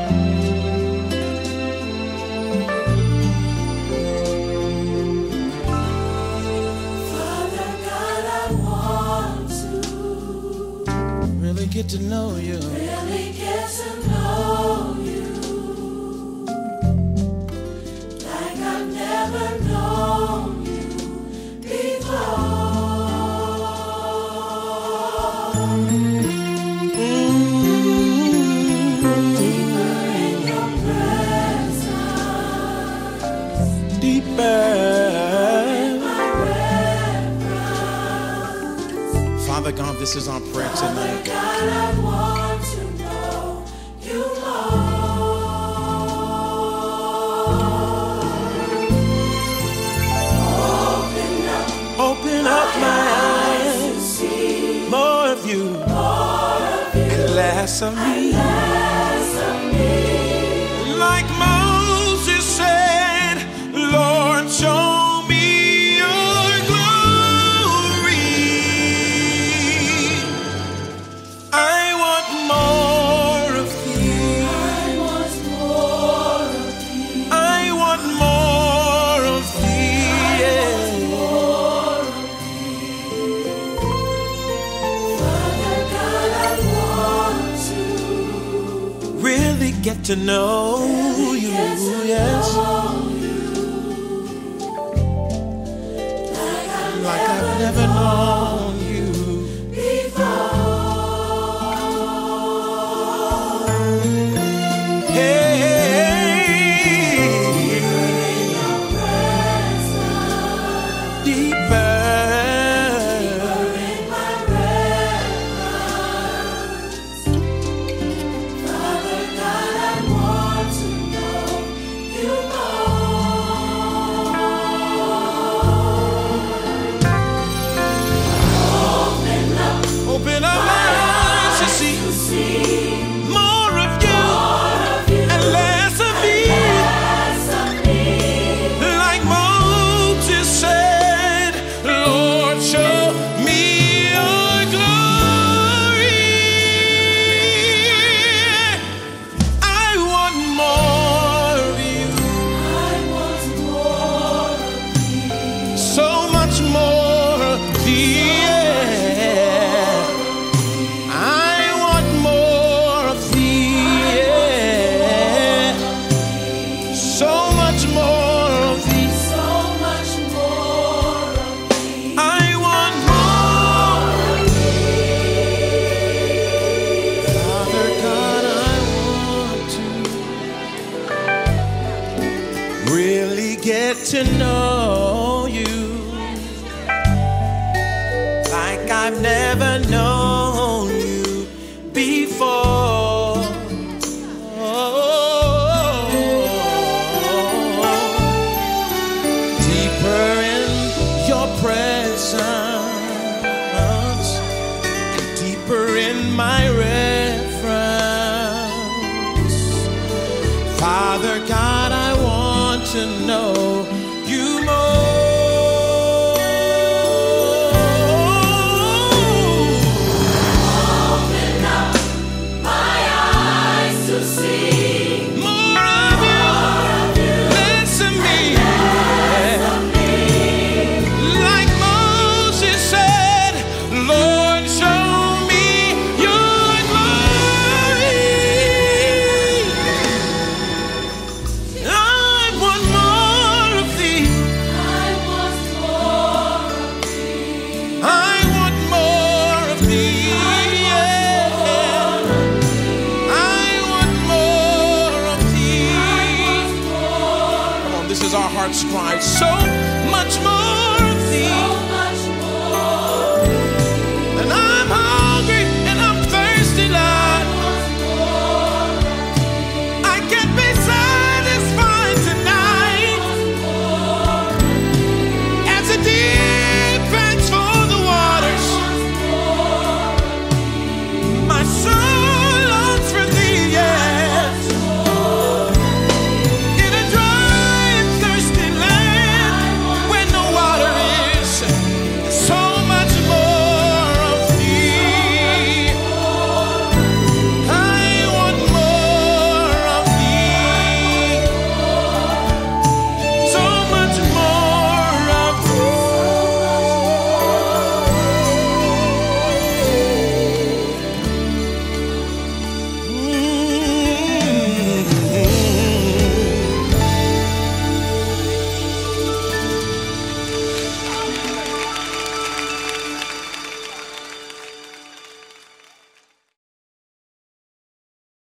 Get to know you. Really get to know you like I've never known you before. Deeper in your presence. Deeper. In my reverence. Father God, this is our prayer tonight. God, I want to know you more. Open up my eyes to see more of you, and less of me. Like Moses said, Lord, show me your glory. I want more of thee. I want more of thee. Yeah. Father God, I want to Really get to know you, yes. Like I've never known you before. Hey, deeper. In my reverence. Father God, I want to know you more. Open up my eyes to see more of you and less of me. Like Moses said, Lord, show me your glory. I want more of you, so much more of thee. Really get to know you like I've never known you before. Deeper in your presence, deeper in my reverence. Father God, I want to know you more. Open up my eyes to see More of you, less of me. Like Moses said, Lord, show me your glory. I want more of thee. I want more of thee. Yeah. I want more of thee. Come on, this is our heart's cry. So much more.